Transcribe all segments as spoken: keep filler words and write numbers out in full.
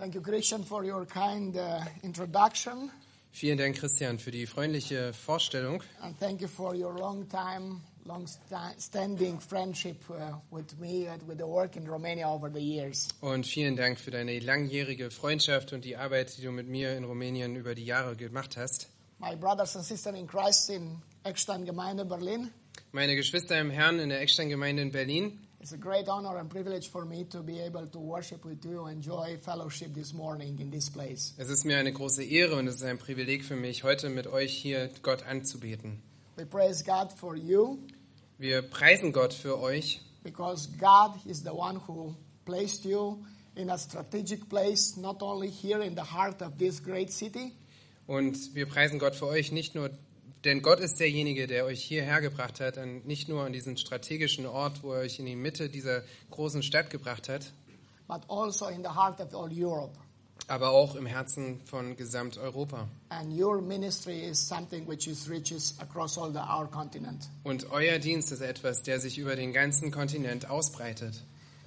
Thank you, Christian, for your kind uh, introduction. Vielen Dank, Christian, für die freundliche Vorstellung. And thank you for your long time, long-standing friendship uh, with me and with the work in Romania over the years. Und vielen Dank für deine langjährige Freundschaft und die Arbeit, die du mit mir in Rumänien über die Jahre gemacht hast. My brothers and sisters in Christ in Eckstein-Gemeinde, Berlin. Meine Geschwister im Herrn in der Eckstein-Gemeinde in Berlin. It's a great honor and privilege for me to be able to worship with you, enjoy fellowship this morning in this place. Es ist mir eine große Ehre und es ist ein Privileg für mich, heute mit euch hier Gott anzubeten. We praise God for you Wir preisen Gott für euch, because God is the one who placed you in a strategic place, not only here in the heart of this great city, und wir preisen Gott für euch nicht nur, denn Gott ist derjenige, der euch hierher gebracht hat, und nicht nur an diesen strategischen Ort, wo er euch in die Mitte dieser großen Stadt gebracht hat, but also in the heart of all Europe. aber auch im Herzen von Gesamteuropa. And your ministry is something which is reaches across all the, our continent. Und euer Dienst ist etwas, der sich über den ganzen Kontinent ausbreitet.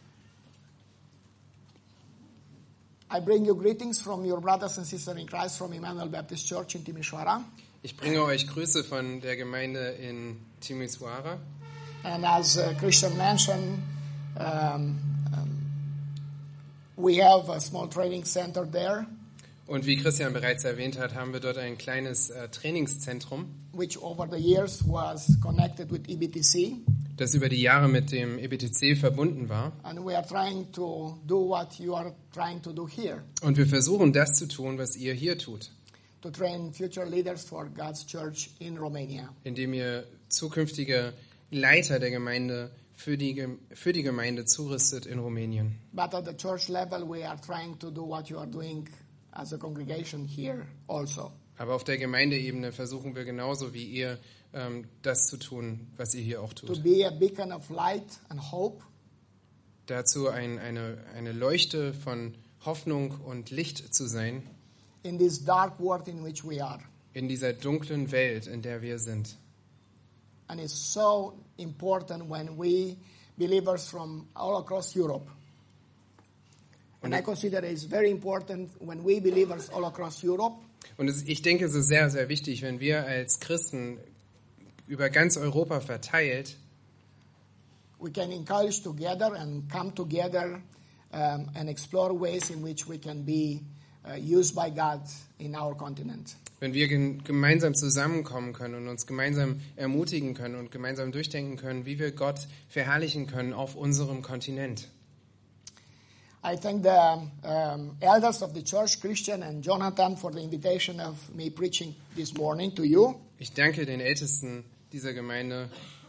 I bring you greetings from your brothers and sisters in Christ from Emmanuel Baptist Church in Timișoara. Ich bringe euch Grüße von der Gemeinde in Timișoara. And as uh, Christian mentioned, um, um, we have a small training center there, Und wie Christian bereits erwähnt hat, haben wir dort ein kleines äh, Trainingszentrum, which over the years was connected with E B T C. das über die Jahre mit dem E B T C verbunden war. And we are trying to do what you are trying to do here, Und wir versuchen, das zu tun, was ihr hier tut, to train future leaders for God's church in Romania. indem ihr zukünftige Leiter der Gemeinde für die, Gem- für die Gemeinde zurüstet in Rumänien. But at the church level, we are trying to do what you are doing as a congregation here also. Aber auf der Gemeindeebene versuchen wir genauso wie ihr, ähm, das zu tun, was ihr hier auch To tut. be a beacon of light and hope Dazu ein, eine, eine Leuchte von Hoffnung und Licht zu sein in this dark world in which we are. in dieser dunklen Welt, in der wir sind. And it's so important when we believers from all across Europe. And I consider it's very important when we believers all across Europe Und es, ich denke, es ist sehr, sehr wichtig, wenn wir als Christen über ganz Europa verteilt we can encourage together and come together um, and explore ways in which we can be uh, used by God in our continent. wenn wir gen- gemeinsam zusammenkommen können und uns gemeinsam ermutigen können und gemeinsam durchdenken können, wie wir Gott verherrlichen können auf unserem Kontinent. I thank the um, elders of the church, Christian and Jonathan, for the invitation of me preaching this morning to you. Ich danke den Ältesten dieser Gemeinde,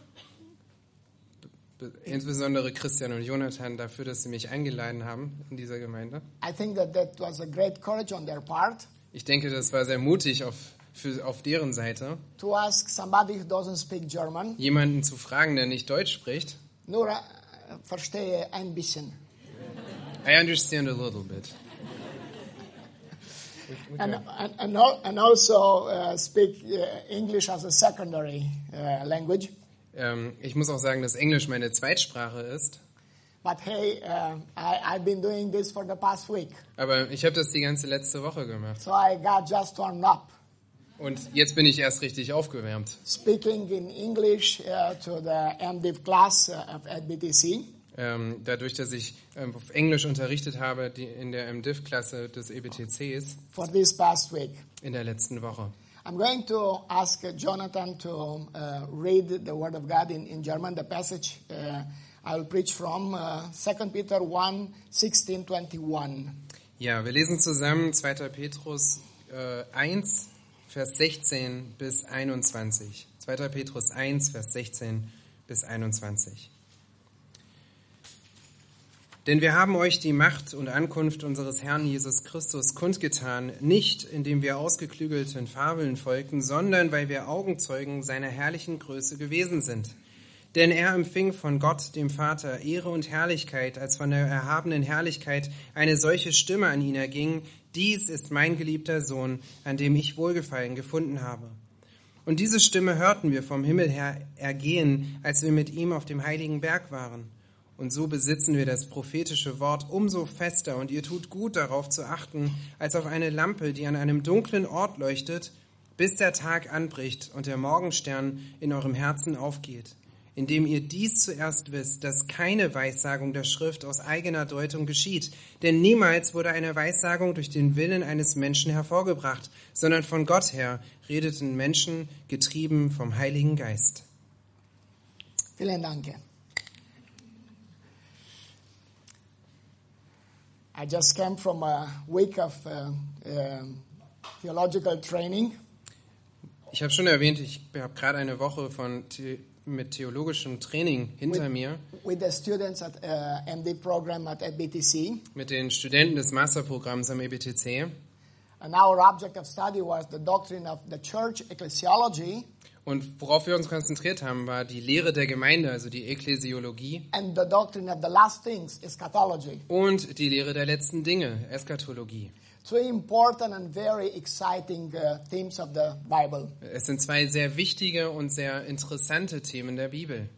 be- insbesondere Christian und Jonathan, dafür, dass sie mich eingeladen haben in dieser Gemeinde. I think that that was a great courage on their part Ich denke, das war sehr mutig auf, für, auf deren Seite, to ask somebody who doesn't speak German. jemanden zu fragen, der nicht Deutsch spricht. Nur äh, verstehe ein bisschen. I understand a little bit. And, and, and al- and also uh, speak uh, English as a secondary uh, language. Ähm, ich muss auch sagen, dass Englisch meine Zweitsprache ist. But hey, uh, I, I've been doing this for the past week. Aber ich habe das die ganze letzte Woche gemacht. So I got just warmed up. Und jetzt bin ich erst richtig aufgewärmt. Speaking in English uh, to the M Div class uh, of at B T C. Ähm, dadurch, dass ich ähm, auf Englisch unterrichtet habe die, in der M Div-Klasse des E B T Cs For this past week. in der letzten Woche. I'm going to ask uh, Jonathan to uh, read the Word of God in, in German, the passage uh, I will preach from uh, Second Peter one, sixteen, twenty-one. Ja, wir lesen zusammen zweiter Petrus äh, eins, Vers sechzehn bis einundzwanzig. zweiter Petrus eins, Vers sechzehn bis einundzwanzig. Denn wir haben euch die Macht und Ankunft unseres Herrn Jesus Christus kundgetan, nicht indem wir ausgeklügelten Fabeln folgten, sondern weil wir Augenzeugen seiner herrlichen Größe gewesen sind. Denn er empfing von Gott, dem Vater, Ehre und Herrlichkeit, als von der erhabenen Herrlichkeit eine solche Stimme an ihn erging: Dies ist mein geliebter Sohn, an dem ich Wohlgefallen gefunden habe. Und diese Stimme hörten wir vom Himmel her ergehen, als wir mit ihm auf dem heiligen Berg waren. Und so besitzen wir das prophetische Wort umso fester, und ihr tut gut darauf zu achten, als auf eine Lampe, die an einem dunklen Ort leuchtet, bis der Tag anbricht und der Morgenstern in eurem Herzen aufgeht. Indem ihr dies zuerst wisst, dass keine Weissagung der Schrift aus eigener Deutung geschieht. Denn niemals wurde eine Weissagung durch den Willen eines Menschen hervorgebracht, sondern von Gott her redeten Menschen, getrieben vom Heiligen Geist. Vielen Dank. I just came from a week of uh, uh, theological training. Ich habe schon erwähnt, ich habe gerade eine Woche von The- mit theologischem Training hinter with, mir with the students at uh, M D program at B T C. mit den Studenten des Masterprogramms am E B T C. And our object of study was the doctrine of the church ecclesiology. Und worauf wir uns konzentriert haben, war die Lehre der Gemeinde, also die Ekklesiologie, And the doctrine of the last things, eschatology. und die Lehre der letzten Dinge, Eschatologie. Three important and very exciting uh, themes of the Bible. Es sind zwei sehr wichtige und sehr interessante Themen der Bibel.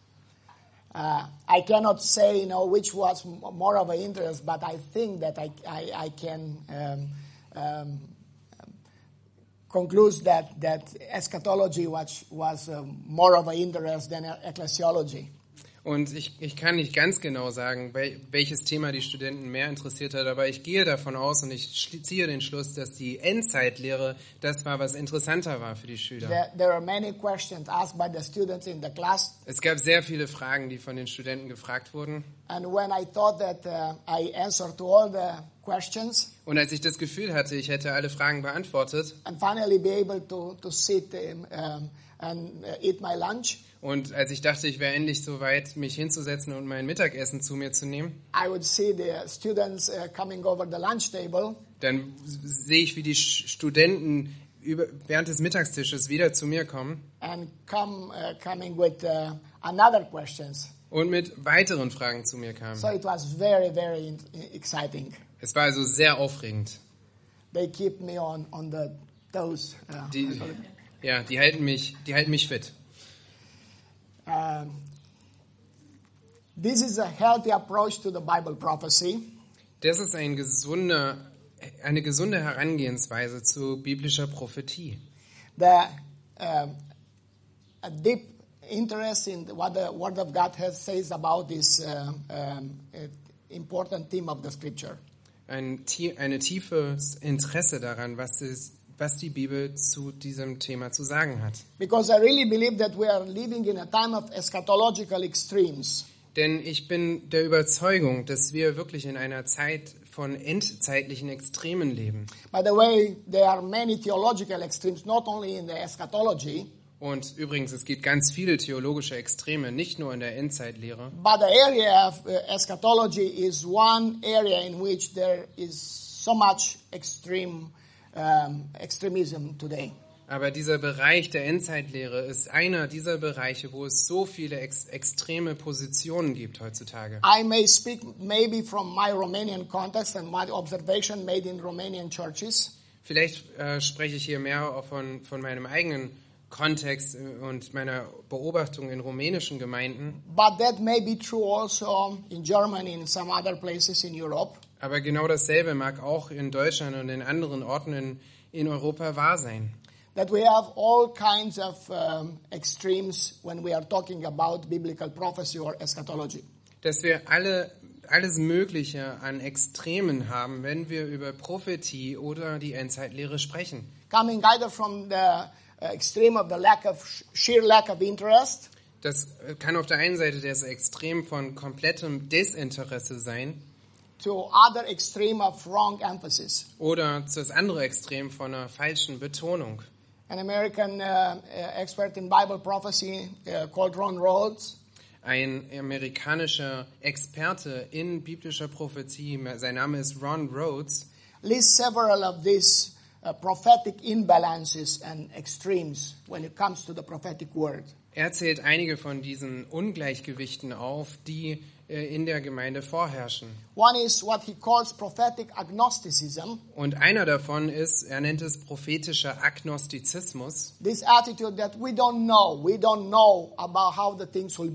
Uh, I cannot say, you know, which was m- more of an interest, but I think that I, I, I can um, um, conclude that, that eschatology was, was um, more of an interest than ecclesiology. Und ich, ich kann nicht ganz genau sagen, wel, welches Thema die Studenten mehr interessiert hat, aber ich gehe davon aus und ich schli- ziehe den Schluss, dass die Endzeitlehre das war, was interessanter war für die Schüler. There, there are many questions asked by the students in the class, Es gab sehr viele Fragen, die von den Studenten gefragt wurden. and when I thought that uh, I answered to all the questions Und als ich das Gefühl hatte, ich hätte alle Fragen beantwortet and finally be able to, to sit um, um, and uh, eat my lunch, und als ich dachte, ich wäre endlich so weit, mich hinzusetzen und mein Mittagessen zu mir zu nehmen, I would see the students uh, coming over the lunch table, dann s- sehe ich, wie die Sch- Studenten über, während des Mittagstisches wieder zu mir kommen and come uh, coming with uh, another questions. und mit weiteren Fragen zu mir kamen. So it was very, very in- exciting. Es war also sehr aufregend. They keep me on, on the toes. Uh, Die, ja, die halten mich, die halten mich fit. um, this is a healthy approach to the Bible prophecy. Das ist ein gesunder, eine gesunde Herangehensweise zu biblischer Prophetie. The um, a deep interest in what the Word of God has says about this uh, um, uh, important theme of the Scripture. Ein, tie- eine tiefes Interesse daran, was, es, was die Bibel zu diesem Thema zu sagen hat. Because I really believe that we are living in a time of eschatological extremes. Denn ich bin der Überzeugung, dass wir wirklich in einer Zeit von endzeitlichen Extremen leben. By the way, there are many theological extremes, not only in the eschatology, Und übrigens, es gibt ganz viele theologische Extreme, nicht nur in der Endzeitlehre. but the area of uh, eschatology is one area in which there is so much extreme um, extremism today. Aber dieser Bereich der Endzeitlehre ist einer dieser Bereiche, wo es so viele ex extreme Positionen gibt heutzutage. I may speak maybe from my Romanian context and my observation made in Romanian churches, Vielleicht äh, spreche ich hier mehr auch von, von meinem eigenen Kontext und meiner Beobachtung in rumänischen Gemeinden. but that may be true also in Germany and some other places in Europe. Aber genau dasselbe mag auch in Deutschland und in anderen Orten in, in Europa wahr sein. That we have all kinds of um, extremes when we are talking about biblical prophecy or eschatology. Dass wir alle, alles Mögliche an Extremen haben, wenn wir über Prophetie oder die Endzeitlehre sprechen. Coming either from the uh, extreme of the lack of sheer lack of interest, Das kann auf der einen Seite das Extrem von komplettem Desinteresse sein to other extreme of wrong emphasis. oder das andere Extrem von einer falschen Betonung. An American uh, uh, expert in Bible prophecy uh, called Ron Rhodes Ein amerikanischer Experte in biblischer Prophetie, sein Name ist Ron Rhodes, lists several of these uh, prophetic imbalances and extremes when it comes to the prophetic word. er zählt einige von diesen Ungleichgewichten auf, die äh, in der Gemeinde vorherrschen. One is what he calls prophetic agnosticism, Und einer davon ist, er nennt es prophetischer Agnostizismus, this attitude that we don't know, we don't know about how the things will be.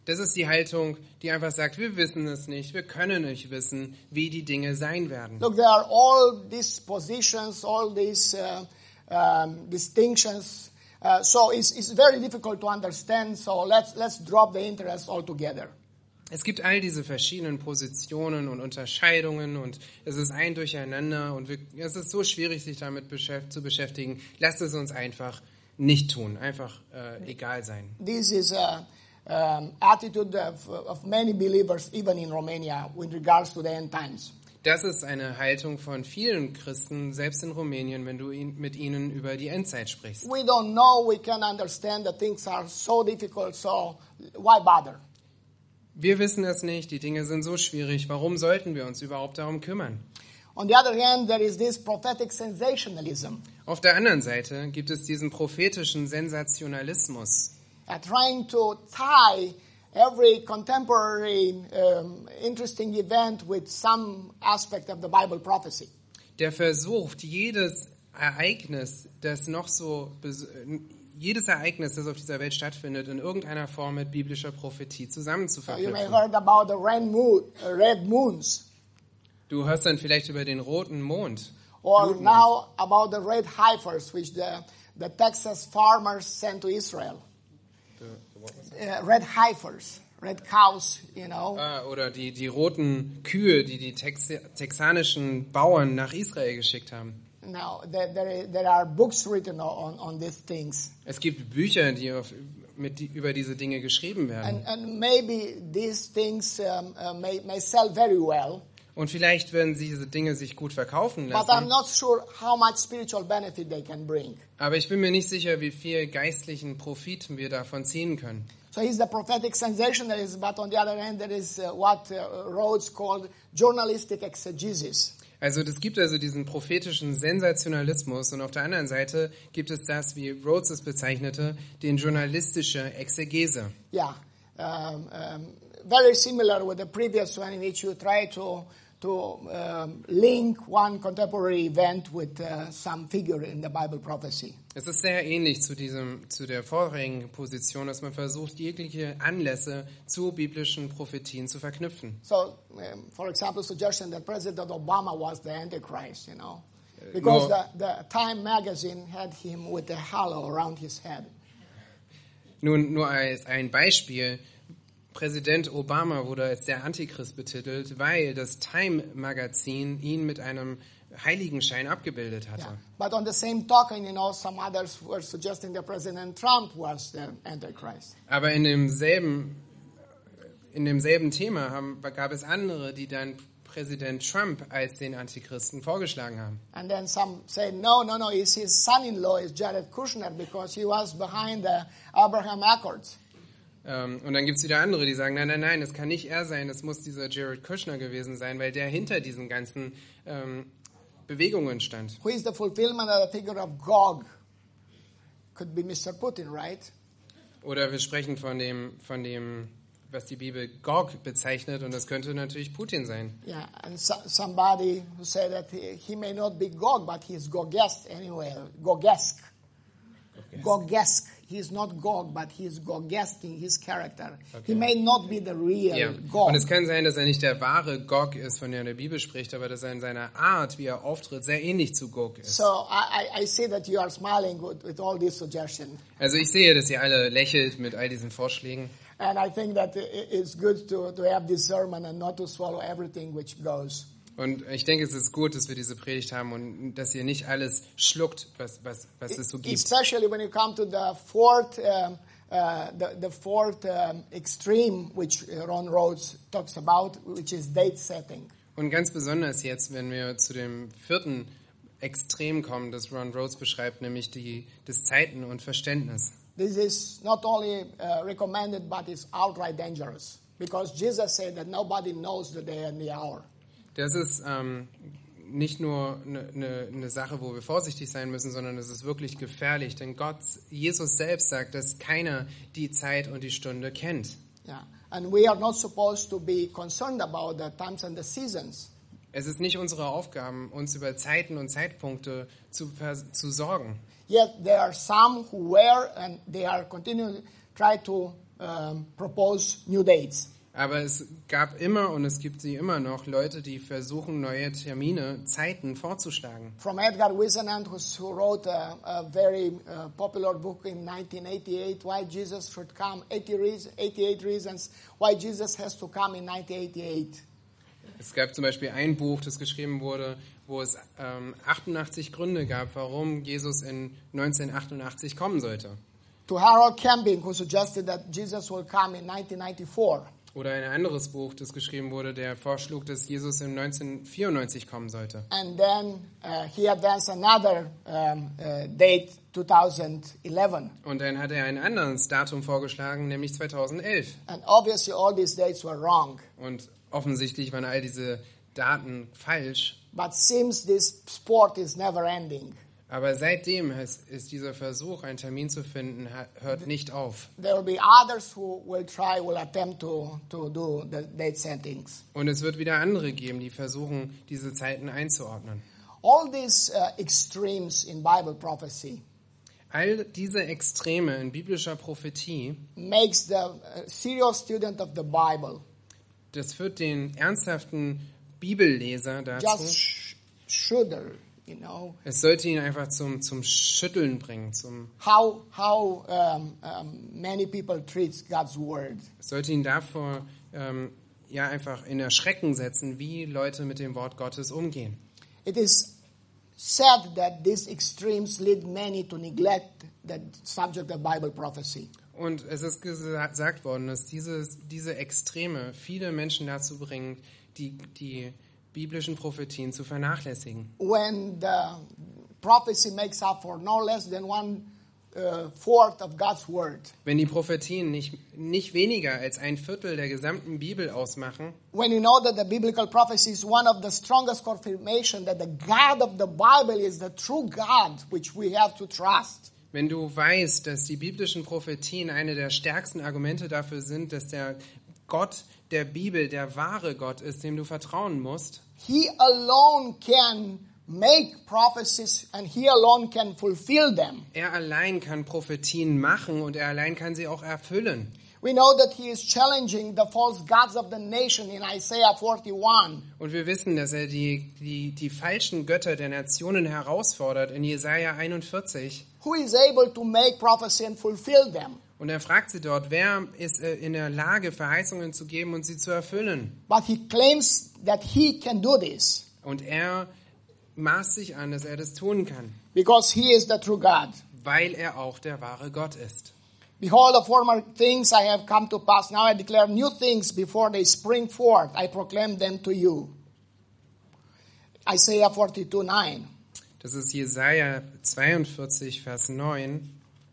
Das ist die Haltung, die einfach sagt, wir wissen es nicht, wir können nicht wissen, wie die Dinge sein werden. Look, there are all these positions, all these uh, um, distinctions. Uh, so it's, it's very difficult to understand. So let's let's drop the interest altogether. Es gibt all diese verschiedenen Positionen und Unterscheidungen und es ist ein Durcheinander und wir, es ist so schwierig, sich damit beschäft, zu beschäftigen. Lasst es uns einfach nicht tun, einfach äh, egal sein. This is a um, attitude of, of many believers, even in Romania, with regards to the end times. Das ist eine Haltung von vielen Christen, selbst in Rumänien, wenn du ihn, mit ihnen über die Endzeit sprichst. We don't know, we can understand that things are so difficult, so why bother? Wir wissen es nicht, die Dinge sind so schwierig, warum sollten wir uns überhaupt darum kümmern? On the other hand, there is this prophetic sensationalism, Auf der anderen Seite gibt es diesen prophetischen Sensationalismus, uh, trying to tie every contemporary um, interesting event with some aspect of the Bible prophecy. der versucht, jedes Ereignis, das noch so bes- jedes Ereignis, das auf dieser Welt stattfindet, in irgendeiner Form mit biblischer Prophetie So you may zusammenzuverknüpfen. heard about the red, moon, uh, red moons, Du hörst dann vielleicht über den roten Mond. or Blutmond. now about the red heifers, which the, the Texas farmers sent to Israel. Uh, red heifers, red cows, you know. Ah, oder die, die roten Kühe, die die Tex texanischen Bauern nach Israel geschickt haben. Now, there, there, there are books written on, on these things. Es gibt Bücher, die auf, mit, die über diese Dinge geschrieben werden. And, and maybe these things um, uh, may, may sell very well, Und vielleicht werden diese Dinge sich gut verkaufen but I'm lassen. not sure how much spiritual benefit they can bring. Aber ich bin mir nicht sicher, wie viel geistlichen Profit wir davon ziehen können. So he's the prophetic sensationalist, but on the other hand, there is uh, what uh, Rhodes called journalistic exegesis. Also es gibt also diesen prophetischen Sensationalismus und auf der anderen Seite gibt es das, wie Rhodes es bezeichnete, den journalistische Exegese. Yeah, um, um, very similar with the previous one in which you try to to um, link one contemporary event with uh, some figure in the Bible prophecy. Es ist sehr ähnlich zu diesem, zu der vorherigen Position, dass man versucht, jegliche Anlässe zu biblischen Prophetien zu verknüpfen. So, um, for example, suggestion that President Obama was the Antichrist, you know, because no. the, the Time magazine had him with a halo around his head. Nun, nur als ein Beispiel. Präsident Obama wurde als der Antichrist betitelt, weil das Time-Magazin ihn mit einem Heiligenschein abgebildet hatte. Yeah. But on the same token, you know, some others were suggesting that President Trump was the Antichrist. Aber in demselben, in demselben Thema haben, gab es andere, die dann Präsident Trump als den Antichristen vorgeschlagen haben. And then some said, no, no, no, it's his son-in-law, is Jared Kushner, because he was behind the Abraham Accords. Ähm, und dann gibt es wieder andere, die sagen, nein, nein, nein, das kann nicht er sein, das muss dieser Jared Kushner gewesen sein, weil der hinter diesen ganzen ähm, Bewegungen stand. Who is the fulfillment of the figure of Gog? Could be Mister Putin, right? Oder wir sprechen von dem, von dem, was die Bibel Gog bezeichnet, und das könnte natürlich Putin sein. Yeah, and so, somebody who said that he, he may not be Gog, but he is Gogesque anyway, Gogesque. Gogesque. He is not Gog, but he is Gogesque in his character. Okay. He may not be the real Ja. Gog. Und es kann sein, dass er nicht der wahre Gog ist, von dem die Bibel spricht, aber dass er in seiner Art, wie er auftritt, sehr ähnlich zu Gog ist. So I, I I see that you are smiling with, with all these suggestions. Also ich sehe, dass ihr alle lächelt mit all diesen Vorschlägen. And I think that it- it's good to, to have discernment and not to swallow everything which goes. Und ich denke, es ist gut, dass wir diese Predigt haben und dass ihr nicht alles schluckt, was, was, was es so gibt. Especially when you come to the fourth, um, uh, the, the fourth um, extreme, which uh, Ron Rhodes talks about, which is date setting. Und ganz besonders jetzt, wenn wir zu dem vierten Extrem kommen, das Ron Rhodes beschreibt, nämlich die, das Zeiten und Verständnis. This is not only uh, recommended, but it's outright dangerous. Because Jesus said that nobody knows the day and the hour. Das ist ähm, nicht nur eine ne, ne Sache, wo wir vorsichtig sein müssen, sondern es ist wirklich gefährlich. Denn Gott, Jesus selbst sagt, dass keiner die Zeit und die Stunde kennt. Yeah. And we are not supposed to be concerned about the times and the seasons. Es ist nicht unsere Aufgabe, uns über Zeiten und Zeitpunkte zu, zu sorgen. Yet there are some who were and they are continuing to try to uh, um, propose new dates. Aber es gab immer und es gibt sie immer noch Leute, die versuchen, neue Termine, Zeiten vorzuschlagen. From Edgar Whisenant, who wrote a, a very uh, popular book in nineteen eighty-eight, Why Jesus Should Come, eighty reasons, eighty-eight Reasons Why Jesus Has to Come in nineteen eighty-eight. Es gab zum Beispiel ein Buch, das geschrieben wurde, wo es ähm, achtundachtzig Gründe gab, warum Jesus in neunzehnhundertachtundachtzig kommen sollte. To Harold Camping, who suggested that Jesus will come in nineteen ninety-four. Oder ein anderes Buch, das geschrieben wurde, der vorschlug, dass Jesus in neunzehnhundertvierundneunzig kommen sollte. And then uh, he advanced another um, uh, date, twenty eleven. Und dann hat er ein anderes Datum vorgeschlagen, nämlich zweitausendelf. And obviously all these dates were wrong. Und offensichtlich waren all diese Daten falsch. But seems this sport is never ending. Aber seitdem ist, ist dieser Versuch, einen Termin zu finden, hört nicht auf. There will be others who will try, will attempt to, to do the date settings. Und es wird wieder andere geben, die versuchen, diese Zeiten einzuordnen. All these uh, extremes in Bible prophecy All diese Extreme in biblischer Prophetie, makes the uh, serious student of the Bible das führt den ernsthaften Bibelleser dazu. just sh- shudder, you know, Es sollte ihn einfach zum, zum Schütteln bringen. Zum, how how um, um, many people treat God's word. es sollte ihn davor ähm, ja, einfach in Erschrecken setzen, wie Leute mit dem Wort Gottes umgehen. It is said that these extremes lead many to neglect the subject of Bible prophecy. Und es ist gesagt worden, dass dieses, diese Extreme viele Menschen dazu bringen, die, die biblischen Prophetien zu vernachlässigen. When the prophecy makes up for no less than one uh, fourth of God's word. Wenn die Prophetien nicht, nicht weniger als ein Viertel der gesamten Bibel ausmachen, When you know that the biblical prophecy is one of the strongest confirmation that the God of the Bible is the true God which we have to trust. wenn du weißt, dass die biblischen Prophetien eine der stärksten Argumente dafür sind, dass der Gott der Bibel der wahre Gott ist, dem du vertrauen musst, He alone can make prophecies and he alone can fulfill them. er allein kann Prophetien machen und er allein kann sie auch erfüllen. We know that he is challenging the false gods of the nation in Isaiah forty-one. Und wir wissen, dass er die, die, die falschen Götter der Nationen herausfordert in Jesaja einundvierzig. Who is able to make prophecy and fulfill them? Und er fragt sie dort, wer ist äh, in der Lage, Verheißungen zu geben und sie zu erfüllen? But he claims that he can do this Und er maßt sich an, dass er das tun kann, because he is the true God. weil er auch der wahre Gott ist. Behold, the former things I have come to pass. Now I declare new things before they spring forth. I proclaim them to you. Isaiah forty-two nine. Das ist Jesaja zweiundvierzig, Vers neun.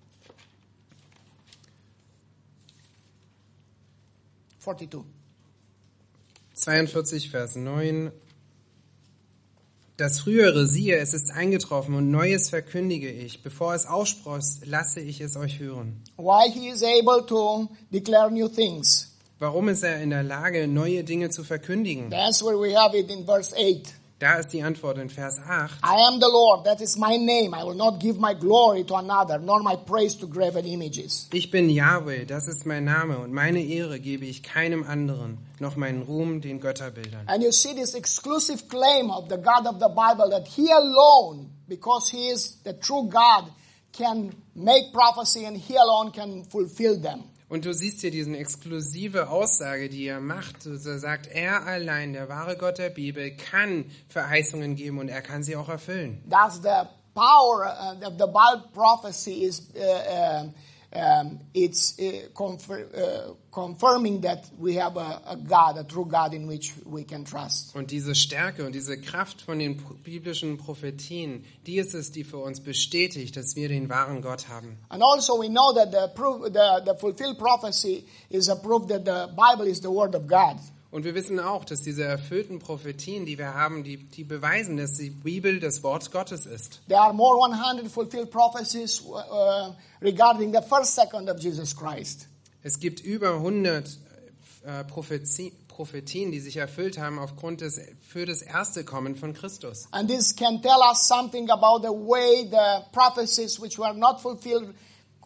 forty-two. zweiundvierzig, Vers neun. Das Frühere, siehe, es ist eingetroffen und Neues verkündige ich. Bevor es ausspross, lasse ich es euch hören. Why he is able to declare new things? Warum ist er in der Lage, neue Dinge zu verkündigen? The answer we have it in verse eight. Da ist die Antwort in Vers acht. I am the Lord, that is my name. I will not give my glory to another, nor my praise to graven images. Ich bin Yahweh, das ist mein Name, und meine Ehre gebe ich keinem anderen, noch meinen Ruhm den Götterbildern. And you see this exclusive claim of the God of the Bible that he alone, because he is the true God, can make prophecy and he alone can fulfill them. Und du siehst hier diese exklusive Aussage, die er macht. Er sagt, er allein, der wahre Gott der Bibel, kann Verheißungen geben und er kann sie auch erfüllen. That's the power uh, of the Bible prophecy is uh, um, um, it's uh, confer, uh, confirming that we have a, a God, a true God in which we can trust. Und diese Stärke und diese Kraft von den biblischen Prophetien, die ist es, die für uns bestätigt, dass wir den wahren Gott haben. And also we know that the, proof, the, the fulfilled prophecy is a proof that the Bible is the Word of God. Und wir wissen auch, dass diese erfüllten Prophetien, die wir haben, die, die beweisen, dass die Bibel das Wort Gottes ist. There are more one hundred fulfilled prophecies uh, regarding the first second of Jesus Christ. Es gibt über hundert äh, Prophezie, Prophetien, die sich erfüllt haben aufgrund des für das erste Kommen von Christus. And this can tell us something about the way the prophecies which were not fulfilled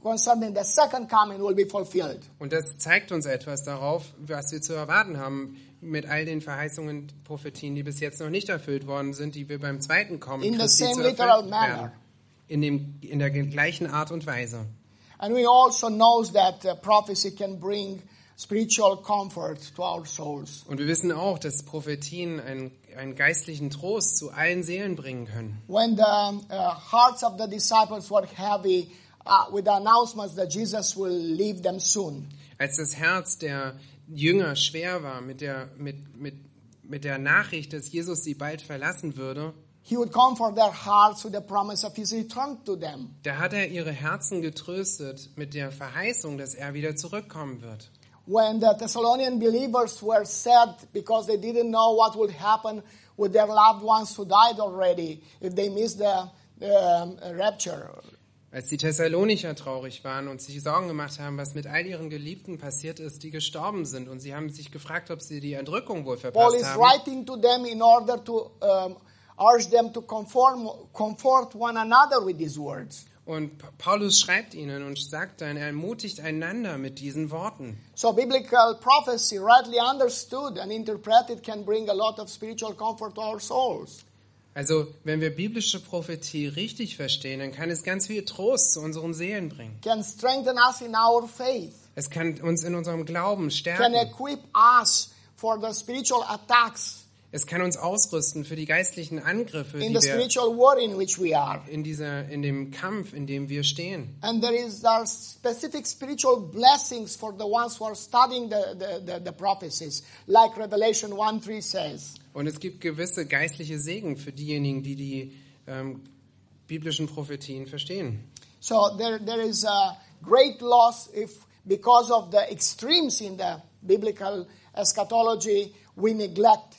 concerning the second coming will be fulfilled. Und das zeigt uns etwas darauf, was wir zu erwarten haben mit all den Verheißungen, Prophetien, die bis jetzt noch nicht erfüllt worden sind, die wir beim zweiten Kommen In the Christi same zu literal erfüllen manner. werden. In, dem, in der gleichen Art und Weise. And we also know that uh, prophecy can bring spiritual comfort to our souls. Und wir wissen auch, dass Prophetien einen, einen geistlichen Trost zu allen Seelen bringen können. When the uh, hearts of the disciples were heavy uh, with the announcements that Jesus will leave them soon. Als das Herz der Jünger schwer war mit der, mit, mit, mit der Nachricht, dass Jesus sie bald verlassen würde, He would comfort their hearts with the promise of his return to them. da hat er ihre Herzen getröstet mit der Verheißung, dass er wieder zurückkommen wird. When the Thessalonian believers were sad because they didn't know what would happen with their loved ones who died already if they missed the, the um, rapture. Als die Thessalonicher traurig waren und sich Sorgen gemacht haben, was mit all ihren Geliebten passiert ist, die gestorben sind, und sie haben sich gefragt, ob sie die Entrückung wohl Paul verpasst is haben. writing to them in order to um, urge them to conform, comfort one another with these words. Und Pa- Paulus schreibt ihnen und sagt dann, er ermutigt einander mit diesen Worten. So biblical prophecy, rightly understood and interpreted, can bring a lot of spiritual comfort to our souls. Also, wenn wir biblische Prophetie richtig verstehen, dann kann es ganz viel Trost zu unseren Seelen bringen. Can strengthen us in our faith. Es kann uns in unserem Glauben Can stärken. equip us for the spiritual attacks Es kann uns ausrüsten für die geistlichen Angriffe, in die the wir spiritual war in which we are. in dieser, in dem Kampf, in dem wir stehen. And there is there are specific spiritual blessings for the ones who are studying the, the, the, the prophecies, like Revelation one three says. Und es gibt gewisse geistliche Segen für diejenigen, die die ähm, biblischen Prophetien verstehen. So there there is a great loss if because of the extremes in the biblical eschatology we neglect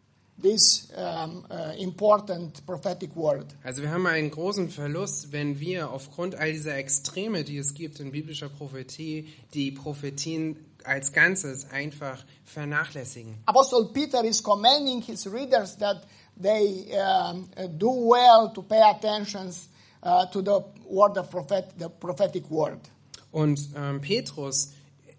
this um, uh, important prophetic word. Also wir haben einen großen Verlust, wenn wir aufgrund all dieser Extreme, die es gibt in biblischer Prophetie, die Prophetien als Ganzes einfach vernachlässigen. Apostle Peter is commending his readers that they um, uh, do well to pay attention uh, to the word of prophet, the prophetic word. Und ähm, Petrus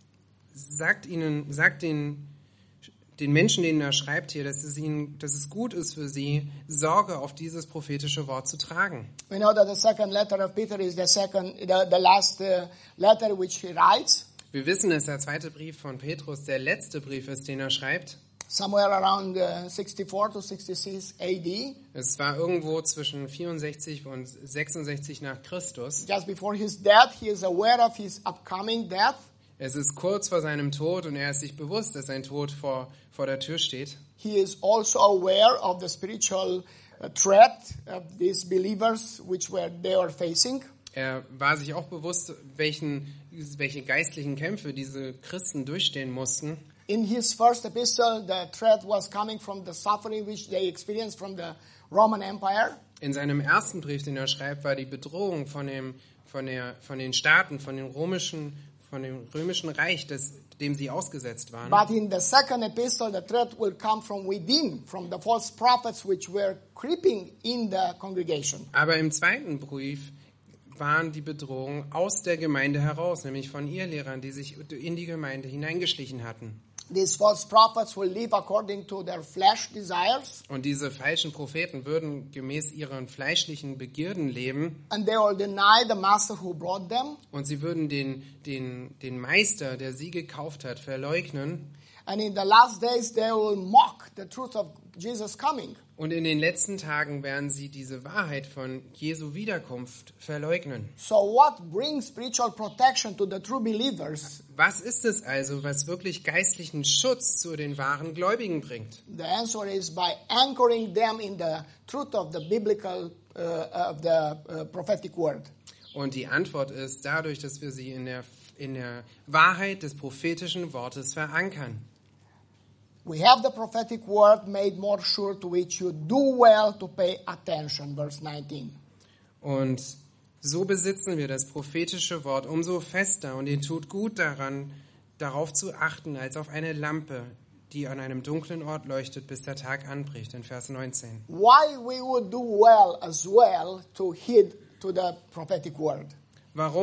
sagt ihnen, sagt den, den Menschen, denen er schreibt hier, dass es ihnen, dass es gut ist für sie, Sorge auf dieses prophetische Wort zu tragen. We know that the second letter of Peter is the second, the, the last uh, letter which he writes, Wir wissen, dass der zweite Brief von Petrus der letzte Brief ist, den er schreibt. somewhere around uh, sixty-four to sixty-six A D, Es war irgendwo zwischen vierundsechzig und sechsundsechzig nach Christus. just before his death. He is aware of his upcoming death. Es ist kurz vor seinem Tod und er ist sich bewusst, dass sein Tod vor, vor der Tür steht. He is also aware of the spiritual uh, threat of these believers which were they were facing. Er war sich auch bewusst, welchen, welche geistlichen Kämpfe diese Christen durchstehen mussten. In his first epistle, the threat was coming from the suffering which they experienced from the Roman Empire. In seinem ersten Brief, den er schreibt, war die Bedrohung von, dem, von, der, von den Staaten, von dem römischen, von dem römischen Reich, das, dem sie ausgesetzt waren. But in the second epistle, the threat will come from within, from the false prophets which were creeping in the congregation. Aber im zweiten Brief waren die Bedrohungen aus der Gemeinde heraus, nämlich von Irrlehrern, die sich in die Gemeinde hineingeschlichen hatten. These false prophets will live according to their flesh desires, Und diese falschen Propheten würden gemäß ihren fleischlichen Begierden leben and they will deny the master who brought them. und sie würden den, den, den Meister, der sie gekauft hat, verleugnen. And in the last days, they will mock the truth of Jesus' coming. Und in den letzten Tagen werden sie diese Wahrheit von Jesu Wiederkunft verleugnen. So what brings spiritual protection to the true believers? Was ist es also, was wirklich geistlichen Schutz zu den wahren Gläubigen bringt? The answer is by anchoring them in the truth of the biblical, uh, of the uh, prophetic word. Und die Antwort ist dadurch, dass wir sie in der, in der Wahrheit des prophetischen Wortes verankern. We have the prophetic word made more sure, to which you do well to pay attention. Verse nineteen. Und so besitzen wir das prophetische Wort umso fester und ihr tut gut daran, darauf zu achten, als auf eine Lampe, die an einem dunklen Ort leuchtet, bis der Tag anbricht, in Vers neunzehn. Why we would do well as well to heed to the prophetic word? Warum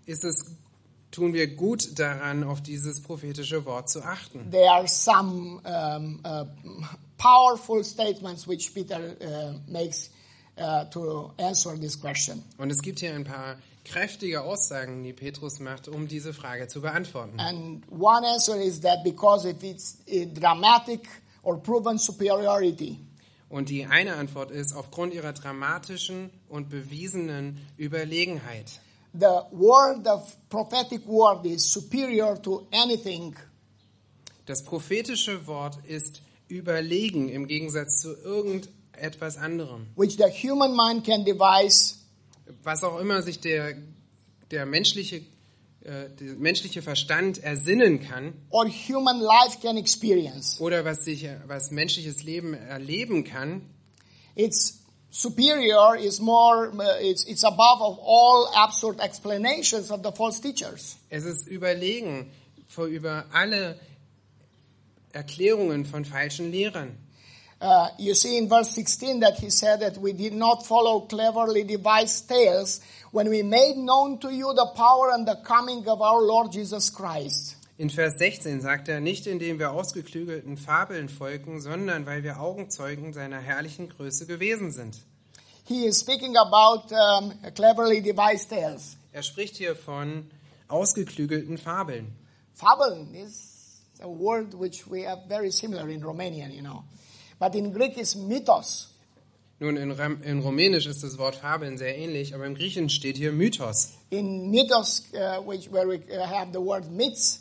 ist es, tun wir gut daran, auf dieses prophetische Wort zu achten. There are some um, uh, powerful statements which Peter uh, makes uh, to answer this question. Und es gibt hier ein paar kräftige Aussagen, die Petrus macht, um diese Frage zu beantworten. And one answer is that because of its uh, dramatic or proven superiority. Und die eine Antwort ist, aufgrund ihrer dramatischen und bewiesenen Überlegenheit. The word of prophetic word is superior to anything. Das prophetische Wort ist überlegen im Gegensatz zu irgendetwas anderem. Which the human mind can devise. Was auch immer sich der, der, menschliche, äh, der menschliche Verstand ersinnen kann. Or human life can experience. Oder was, sich, was menschliches Leben erleben kann. It's superior is more, uh, it's, it's above of all absurd explanations of the false teachers. Es ist überlegen vor über alle Erklärungen von falschen Lehrern. Uh, you see in verse sixteen that he said that we did not follow cleverly devised tales when we made known to you the power and the coming of our Lord Jesus Christ. In Vers sechzehn sagt er, nicht indem wir ausgeklügelten Fabeln folgen, sondern weil wir Augenzeugen seiner herrlichen Größe gewesen sind. He is speaking about um, cleverly devised tales. Er spricht hier von ausgeklügelten Fabeln. Fabeln is a word which we have very similar in Romanian, you know. But in Greek is mythos. Nun, in, Ram, in Rumänisch ist das Wort Fabeln sehr ähnlich, aber im Griechischen steht hier Mythos. In mythos, uh, which, where we uh, have the word myths,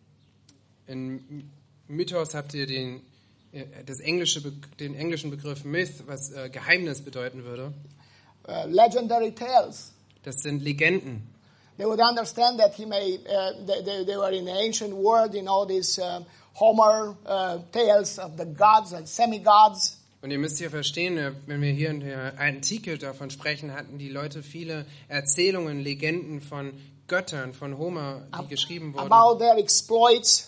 in Mythos habt ihr den, das englische, den englischen Begriff Myth, was äh, Geheimnis bedeuten würde. Uh, legendary tales. Das sind Legenden. They would understand that he may, uh, they, they were in the ancient world, in all these uh, Homer uh, tales of the gods and semi-gods. Und ihr müsst ja verstehen, wenn wir hier in der Antike davon sprechen, hatten die Leute viele Erzählungen, Legenden von Göttern, von Homer, die geschrieben wurden. About their exploits.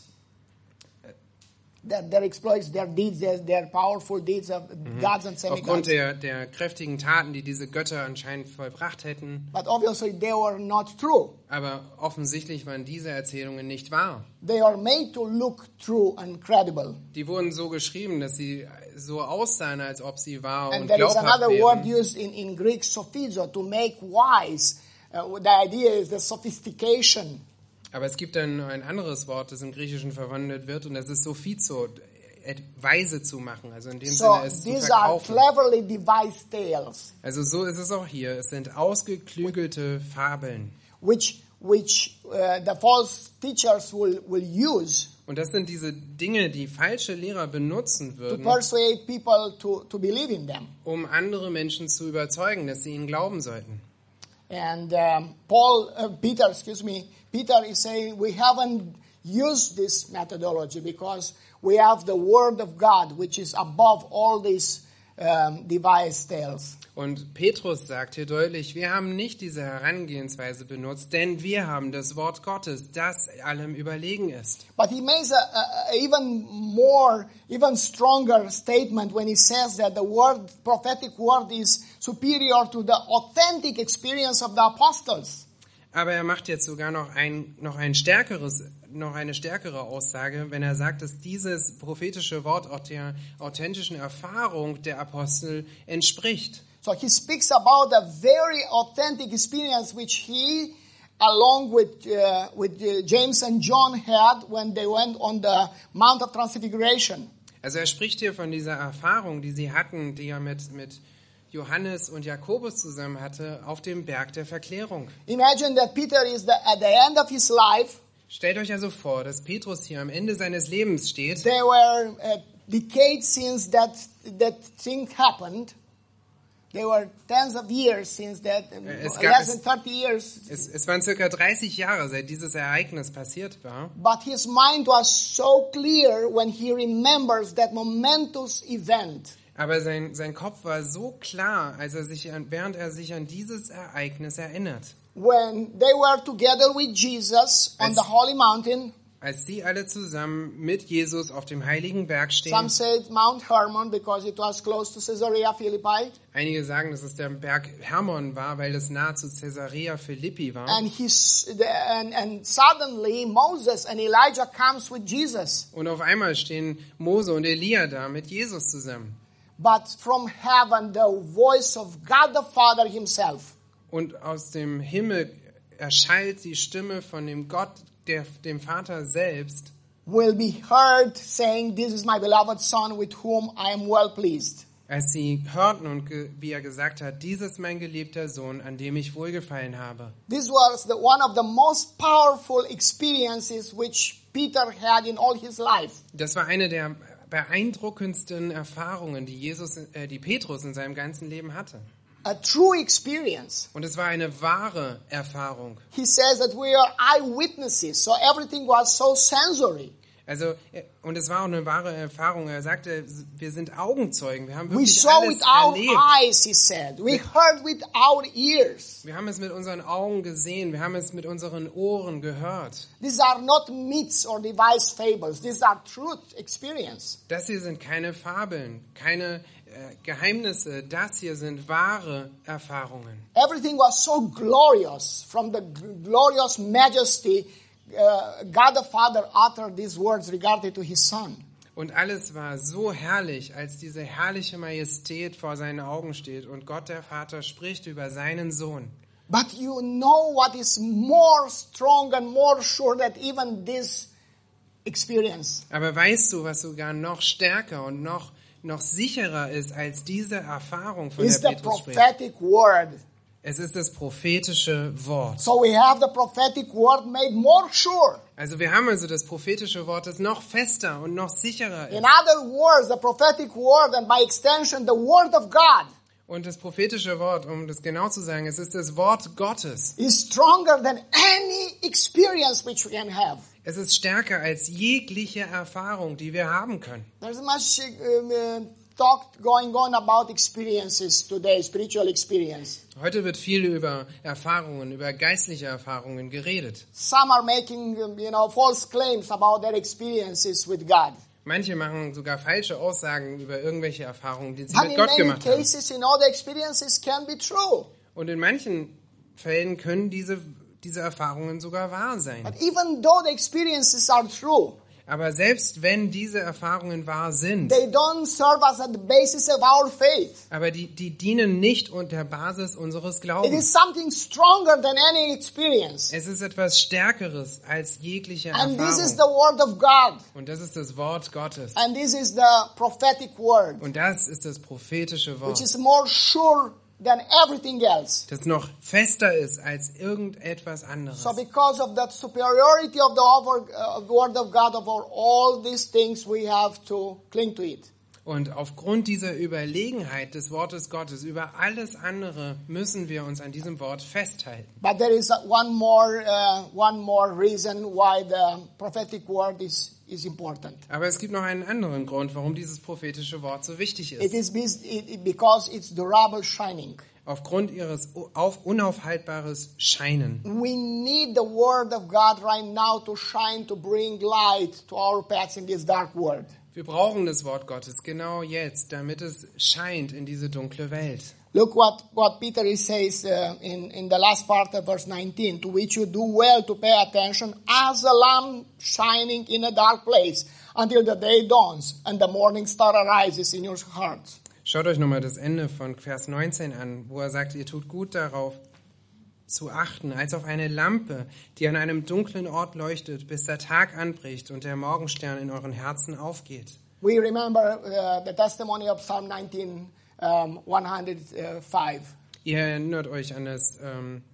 Their, their exploits, their deeds, their, their powerful deeds of mhm. gods and semi-gods. Aufgrund der, der kräftigen Taten, die diese Götter anscheinend vollbracht hätten. But obviously they were not true. Aber offensichtlich waren diese Erzählungen nicht wahr. They are made to look true and credible. Die wurden so geschrieben, dass sie so aussahen, als ob sie wahr and und there is glaubhaft another wären. word used in, in Greek, sophizo, to make wise. Uh, the idea is the sophistication. Aber es gibt dann ein anderes Wort, das im Griechischen verwendet wird, und das ist sophizo, weise zu machen, also in dem So Sinne es zu these are verkaufen. cleverly devised tales, Also so ist es auch hier. Es sind ausgeklügelte Fabeln. which which uh, the false teachers will will use Und das sind diese Dinge, die falsche Lehrer benutzen to würden, persuade people to to believe in them. um andere Menschen zu überzeugen, dass sie ihnen glauben sollten. And um, Paul, uh, Peter, excuse me, Peter is saying we haven't used this methodology because we have the Word of God, which is above all these um, devised tales. Und Petrus sagt hier deutlich, wir haben nicht diese Herangehensweise benutzt, denn wir haben das Wort Gottes, das allem überlegen ist. But he makes a, a, a even more, even stronger statement when he says that the word, prophetic word is superior to the authentic experience of the apostles. Aber er macht jetzt sogar noch ein, noch ein stärkeres, noch eine stärkere Aussage, wenn er sagt, dass dieses prophetische Wort auch der authentischen Erfahrung der Apostel entspricht. So he speaks about a very authentic experience which he, along with uh, with uh, James and John, had when they went on the Mount of Transfiguration. Also er spricht hier von dieser Erfahrung, die sie hatten, die er mit mit Johannes und Jakobus zusammen hatte, auf dem Berg der Verklärung. Imagine that Peter is the, at the end of his life. Stellt euch also vor, dass Petrus hier am Ende seines Lebens steht. There were uh, decades since that that thing happened. There were tens of years since that, Es gab- less than thirty years. Es, es waren circa dreißig Jahre, seit dieses Ereignis passiert war. But his mind was so clear when he remembers that momentous event. Aber sein, sein Kopf war so klar, als er sich an, während er sich an dieses Ereignis erinnert. When they were together with Jesus on Als- the Holy Mountain, als sie alle zusammen mit Jesus auf dem heiligen Berg stehen. Some say Mount Hermon because it was close to Caesarea Philippi. Einige sagen, dass es der Berg Hermon war, weil es nahe zu Caesarea Philippi war. And he's and, and suddenly Moses and Elijah comes with Jesus. Und auf einmal stehen Mose und Elia da mit Jesus zusammen. But from heaven the voice of God the Father himself. Und aus dem Himmel erschallt die Stimme von dem Gott, der, dem Vater selbst. Will be heard saying, "This is my beloved Son with whom I am well pleased." Als sie hörten und ge- wie er gesagt hat, dies ist mein geliebter Sohn, an dem ich wohlgefallen habe. This was the, one of the most powerful experiences which Peter had in all his life. Das war eine der beeindruckendsten Erfahrungen, die Jesus, äh, die Petrus in seinem ganzen Leben hatte. A true experience. Und es war eine wahre Erfahrung. He says that we are eyewitnesses, so everything was so sensory. Also, äh, und es war auch eine wahre Erfahrung. Er sagte, wir sind Augenzeugen. Wir haben We wirklich saw alles with our erlebt. eyes, he said. We heard with our ears. Wir haben es mit unseren Augen gesehen. Wir haben es mit unseren Ohren gehört. These are not myths or devised fables. These are truth experience. Das hier sind keine Fabeln, keine äh, Geheimnisse. Das hier sind wahre Erfahrungen. Everything was so glorious from the g- glorious majesty. Uh, God the Father uttered these words regarding to his Son. Und alles war so herrlich, als diese herrliche Majestät vor seinen Augen steht und Gott der Vater spricht über seinen Sohn. But you know what is more strong and more sure than even this experience? Aber weißt du, was sogar noch stärker und noch, noch sicherer ist als diese Erfahrung, von Is der the Petrus spricht? prophetic word. Es ist das prophetische Wort. So we have the prophetic word made more sure. Also wir haben also das prophetische Wort, das noch fester und noch sicherer In ist. other words, the prophetic word and by extension the word of God Und das prophetische Wort, um das genau zu sagen, es ist das Wort Gottes. is stronger than any experience which we can have. Es ist stärker als jegliche Erfahrung, die wir haben können. There's much um, uh, talk going on about experiences today, spiritual experience. Heute wird viel über Erfahrungen, über geistliche Erfahrungen geredet. Some are making, um, you know, false claims about their experiences with God. Manche machen sogar falsche Aussagen über irgendwelche Erfahrungen, die sie But mit in Gott many gemacht haben. cases, you know, the experiences can be true. Und in manchen Fällen können diese, diese Erfahrungen sogar wahr sein. But even though the experiences are true, Aber selbst wenn diese Erfahrungen wahr sind, they don't serve as the basis of our faith. aber die, die dienen nicht unter der Basis unseres It Glaubens. is something stronger than any experience. Es ist etwas Stärkeres als jegliche And this is the Erfahrung. word of God. Und das ist das Wort Gottes. And this is the prophetic word, Und das ist das prophetische which Wort, is more sure than everything else. das noch fester ist als irgendetwas anderes. So because of that superiority of the over, uh, word of God over all these things, we have to cling to it. Und aufgrund dieser Überlegenheit des Wortes Gottes über alles andere müssen wir uns an diesem Wort festhalten. But there is uh, one more, uh, one more reason why the prophetic word is, is important. Aber es gibt noch einen anderen Grund, warum dieses prophetische Wort so wichtig It ist. is bes- it, it- because it's durable shining. Aufgrund ihres auf unaufhaltbares Scheinen. We need the word of God right now to shine, to bring light to our paths in this dark world. Wir brauchen das Wort Gottes genau jetzt, damit es scheint in diese dunkle Welt. Look what, what Peter says uh, in, in the last part of verse nineteen, to which you do well to pay attention as a lamp shining in a dark place until the day dawns and the morning star arises in your hearts. Schaut euch nochmal das Ende von Vers neunzehn an, wo er sagt, ihr tut gut darauf zu achten, als auf eine Lampe, die an einem dunklen Ort leuchtet, bis der Tag anbricht und der Morgenstern in euren Herzen aufgeht. We remember uh, the testimony of Psalm nineteen, um, one hundred five. Ihr erinnert euch an das ähm,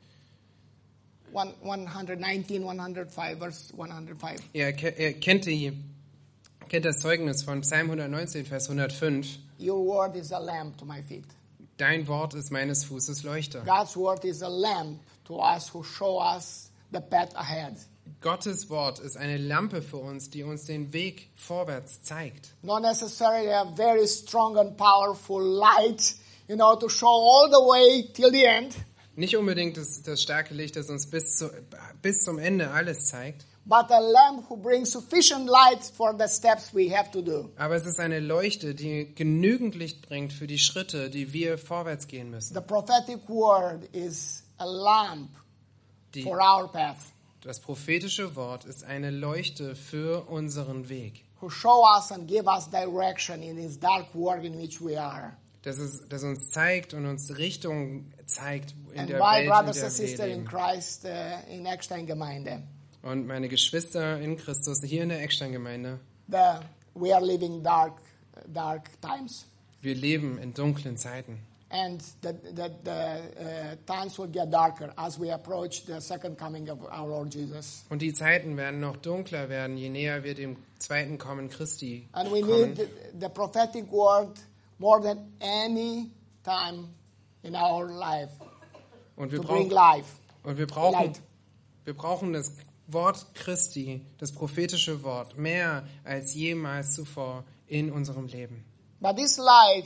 one, one nineteen, one oh five, verse one oh five. Ihr, ke- ihr kennt, die, kennt das Zeugnis von Psalm hundertneunzehn, Vers hundertfünf. Your word is a lamp to my feet. Dein Wort ist meines Fußes Leuchter. God's word is a lamp to us who show us the path ahead. Gottes Wort ist eine Lampe für uns, die uns den Weg vorwärts zeigt. Not necessarily a very strong and powerful light, you know, to show all the way till the end. Nicht unbedingt das, das starke Licht, das uns bis, zu, bis zum Ende alles zeigt, but a lamp who brings sufficient light for the steps we have to do. Aber es ist eine Leuchte, die genügend Licht bringt für die Schritte, die wir vorwärts gehen müssen. The prophetic word is a lamp Die, for our path, das prophetische Wort ist eine Leuchte für unseren Weg, who show us and give us direction in this dark world in which we are. das, es, das uns zeigt und uns Richtung zeigt in And der my Welt, brothers in and der wir sisters in leben. Christ uh, in Eckstein-Gemeinde, Und meine Geschwister in Christus hier in der Eckstein-Gemeinde, the, we are living dark, dark times. wir leben in dunklen Zeiten. And the, the, the uh, times will get darker as we approach the second coming of our Lord Jesus. Und die Zeiten werden noch dunkler werden, je näher wir dem zweiten Kommen Christi And we kommen. need the, the prophetic word more than any time in our life Und wir to bring brauchen, life. und wir brauchen, Light. wir brauchen das Wort Christi, das prophetische Wort, mehr als jemals zuvor in unserem Leben. But this light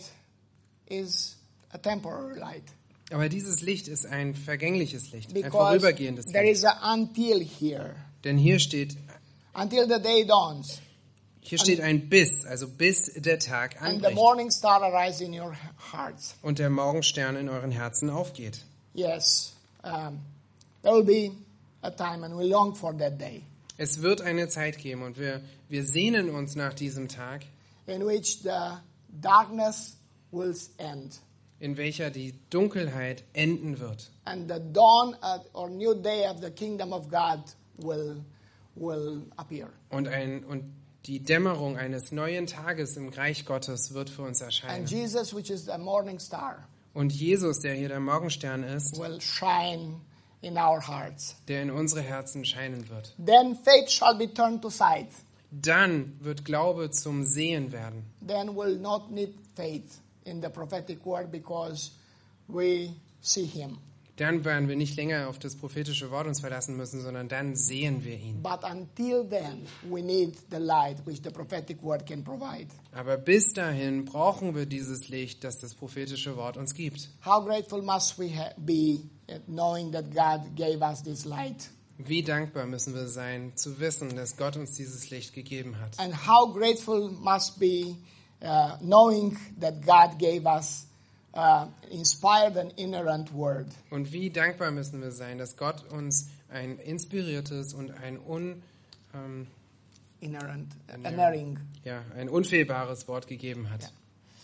is a temporary light Aber dieses Licht ist ein vergängliches Licht, ein because vorübergehendes there Licht. is a until here, Denn hier steht, until the day dawns hier steht ein Bis, also bis der Tag and the anbricht morning star arise in your hearts. und der Morgenstern in euren Herzen aufgeht. Yes, um, there will be a time and we long for that day Es wird eine Zeit geben und wir, wir sehnen uns nach diesem Tag, in which the darkness will end in welcher die Dunkelheit enden wird and the dawn at, or new day of the kingdom of God will will appear. und, ein, und die Dämmerung eines neuen Tages im Reich Gottes wird für uns erscheinen. And Jesus, which is the morning star, Und Jesus, der hier der Morgenstern ist, will shine in our hearts. der in unsere Herzen scheinen wird. Then faith shall be turned to sight. Dann wird Glaube zum Sehen werden. Then we'll not need faith in the prophetic word because we see him. Dann werden wir nicht länger auf das prophetische Wort uns verlassen müssen, sondern dann sehen wir ihn. But until then, we need the light which the prophetic word can provide. Aber bis dahin brauchen wir dieses Licht, das das prophetische Wort uns gibt. How grateful must we ha- be at knowing that God gave us this light? Wie dankbar müssen wir sein, zu wissen, dass Gott uns dieses Licht gegeben hat. And how grateful must be uh, knowing that God gave us uh, inspired and inerrant word. Und wie dankbar müssen wir sein, dass Gott uns ein inspiriertes und ein un, ähm, Inerrant, Ja. inerring. ja, ein unfehlbares Wort gegeben hat.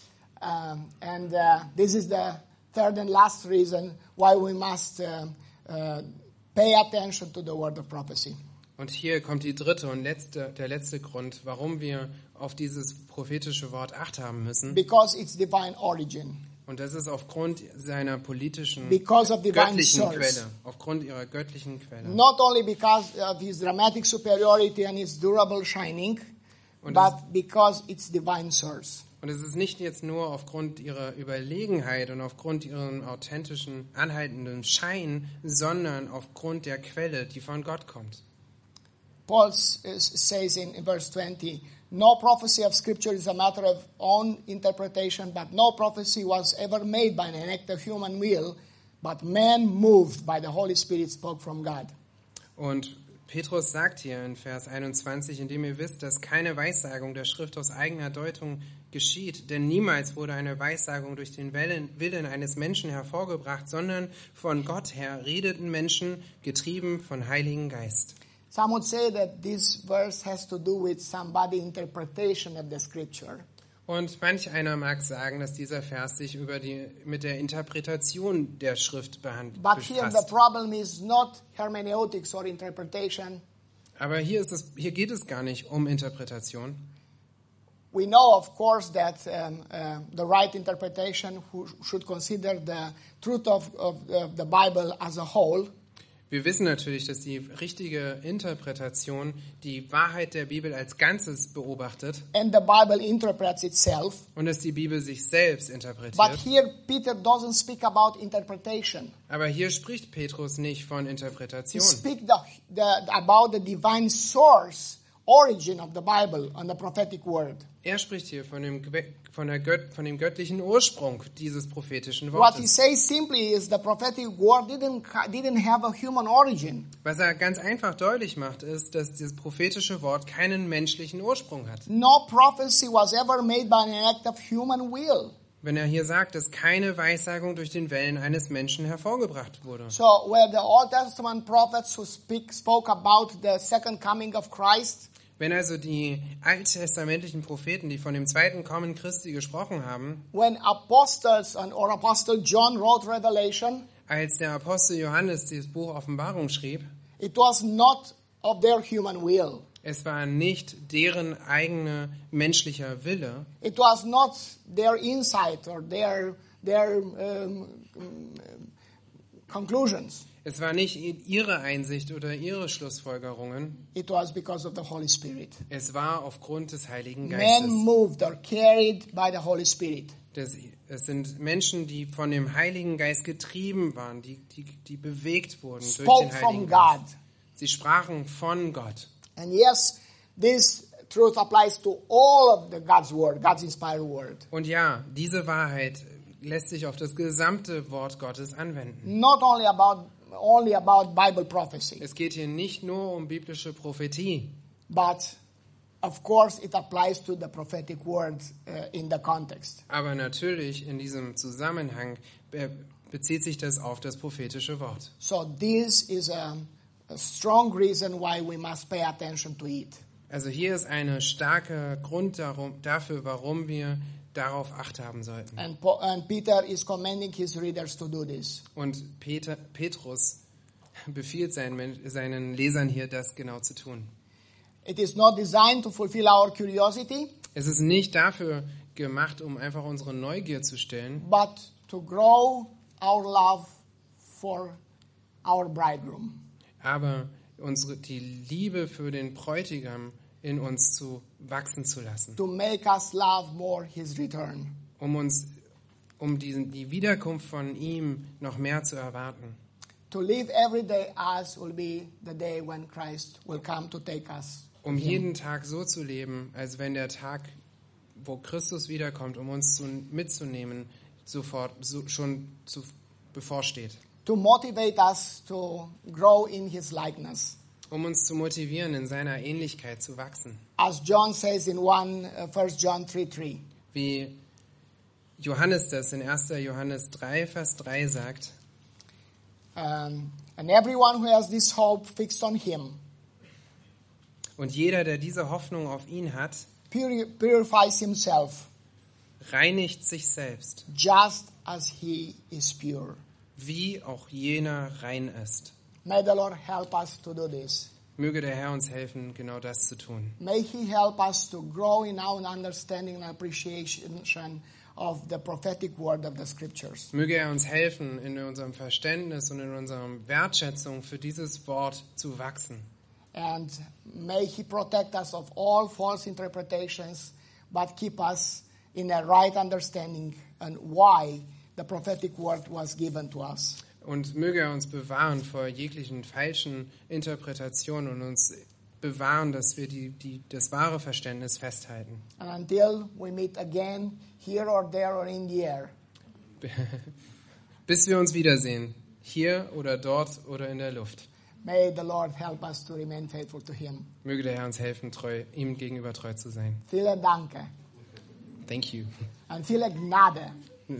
Um, and uh, this is the third and last reason why we must uh, uh, pay attention to the word of prophecy. Und hier kommt die dritte und letzte, der letzte Grund, warum wir auf dieses prophetische Wort Acht haben müssen. Because it's divine origin. Und das ist aufgrund seiner politischen, Because of divine göttlichen source. Quelle. Aufgrund ihrer göttlichen Quelle. Not only because of his dramatic superiority and his durable shining, Und but because it's divine source. Und es ist nicht jetzt nur aufgrund ihrer Überlegenheit und aufgrund ihrem authentischen, anhaltenden Schein, sondern aufgrund der Quelle, die von Gott kommt. Paul s- says in, in verse twenty, no prophecy of Scripture is a matter of own interpretation, but no prophecy was ever made by an act of human will, but man moved by the Holy Spirit spoke from God. Und Petrus sagt hier in Vers einundzwanzig, indem ihr wisst, dass keine Weissagung der Schrift aus eigener Deutung geschieht, denn niemals wurde eine Weissagung durch den Willen, Willen eines Menschen hervorgebracht, sondern von Gott her redeten Menschen, getrieben von Heiligen Geist. Some would say that this verse has to do with somebody's interpretation of the Scripture. Und manch einer mag sagen, dass dieser Vers sich über die, mit der Interpretation der Schrift behand- But here the befasst. problem is not hermeneutics or interpretation. Aber hier, ist es, hier geht es gar nicht um Interpretation. We know, of course, that um, uh, the right interpretation who should consider the truth of, of, of the Bible as a whole. Wir wissen natürlich, dass die richtige Interpretation die Wahrheit der Bibel als Ganzes beobachtet And the Bible interprets itself. und dass die Bibel sich selbst But interpretiert. here Peter doesn't speak about interpretation. Aber hier spricht Petrus nicht von He Interpretation, speaks the, the, about the divine source origin of the Bible and the prophetic word. Er spricht hier von dem, von, der Gött, von dem göttlichen Ursprung dieses prophetischen What he Wortes. says simply is the prophetic word didn't, didn't have a human origin. Was er ganz einfach deutlich macht, ist, dass dieses prophetische Wort keinen menschlichen Ursprung hat. No prophecy was ever made by an act of human will. Wenn er hier sagt, dass keine Weissagung durch den Willen eines Menschen hervorgebracht wurde. So where the Old Testament prophets who speak, spoke about the second coming of Christ, Wenn also die alttestamentlichen Propheten, die von dem zweiten Kommen Christi gesprochen haben, when apostles and or Apostle John wrote Revelation, als der Apostel Johannes dieses Buch Offenbarung schrieb, it was not of their human will. es war nicht deren eigener menschlicher Wille, It was not their insight or their their um, um, conclusions. es war nicht ihre Einsicht oder ihre Schlussfolgerungen, It was because of the Holy Spirit. es war aufgrund des Heiligen Men Geistes. moved or carried by the Holy Spirit. Das, es sind Menschen, die von dem Heiligen Geist getrieben waren, die, die, die bewegt wurden durch Spoke den from Heiligen God. Geist. Sie sprachen von Gott. And yes, this truth applies to all of the God's word, God's inspired word. Und ja, diese Wahrheit lässt sich auf das gesamte Wort Gottes anwenden. Not only about only about Bible prophecy, Es geht hier nicht nur um biblische Prophetie, but of course it applies to the prophetic word uh, in the context. aber natürlich in diesem Zusammenhang be bezieht sich das auf das prophetische Wort. So this is a, a strong reason why we must pay attention to it. Also hier ist ein starker Grund darum, dafür, warum wir darauf Acht haben sollten. And, Po- and Peter is commanding his readers to do this. Und Peter, Petrus befiehlt seinen, Men- seinen Lesern hier, das genau zu tun. It is not designed to fulfill our curiosity, Es ist nicht dafür gemacht, um einfach unsere Neugier zu stillen, but to grow our love for our bridegroom. aber unsere, die Liebe für den Bräutigam in uns zu wachsen zu lassen, To make us love more his return. um uns, um diesen, die Wiederkunft von ihm noch mehr zu erwarten. To live every day as will be the day when Christ will come to take us. Um jeden Tag so zu leben, als wenn der Tag, wo Christus wiederkommt, um uns zu, mitzunehmen, sofort so, schon zu, bevorsteht. To motivate us to grow in his likeness. Um uns zu motivieren, in seiner Ähnlichkeit zu wachsen. As John says in one, uh, First John three three. Wie Johannes das in erster Johannes drei, Vers drei sagt. Um, and everyone who has this hope fixed on him Und jeder, der diese Hoffnung auf ihn hat, puri- purifies himself reinigt sich selbst, just as he is pure. wie auch jener rein ist. May the Lord help us to do this. Möge der Herr uns helfen, genau das zu tun. May he help us to grow in our understanding and appreciation of the prophetic word of the scriptures. Möge er uns helfen, in unserem Verständnis und in unserer Wertschätzung für dieses Wort zu wachsen. And may he protect us of all false interpretations, but keep us in a right understanding and why the prophetic word was given to us. Und möge er uns bewahren vor jeglichen falschen Interpretationen und uns bewahren, dass wir die, die, das wahre Verständnis festhalten. And until we meet again, here or there or in the air, Bis wir uns wiedersehen, hier oder dort oder in der Luft. may the Lord help us to remain faithful to him. Möge der Herr uns helfen, treu, ihm gegenüber treu zu sein. Vielen Dank Thank you. und viele Gnade.